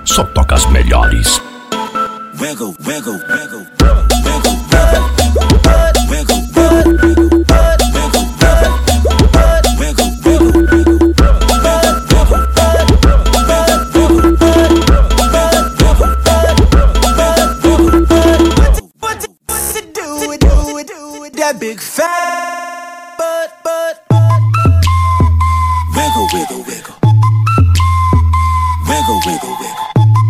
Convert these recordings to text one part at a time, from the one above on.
só toca as melhores. Wiggle, wiggle, wiggle, that big fat butt. Wiggle, wiggle, wiggle. Wiggle, wiggle, wiggle.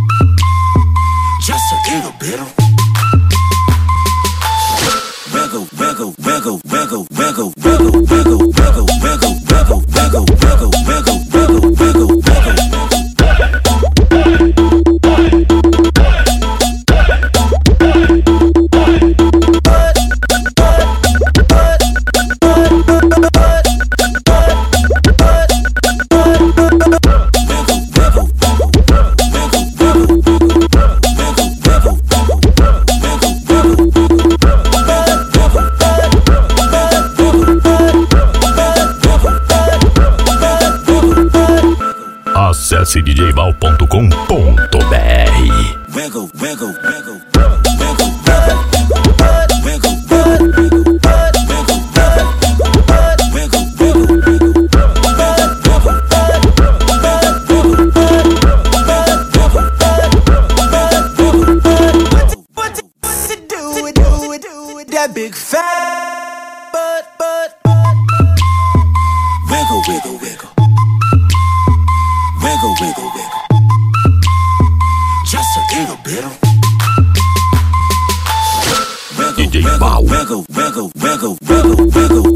Just a little bit of wiggle, wiggle, wiggle, wiggle, wiggle, wiggle, wiggle, wiggle, wiggle, wiggle, wiggle, wiggle, wiggle, wiggle, wiggle, wiggle. Acesse djval.com.br. Wiggle, wiggle, wiggle. That big fat butt. Wiggle, wiggle, wiggle. Wiggle, wiggle, wiggle. Just a little bit of DJ Val. Wiggle, wiggle, wiggle, wiggle, wiggle, wiggle.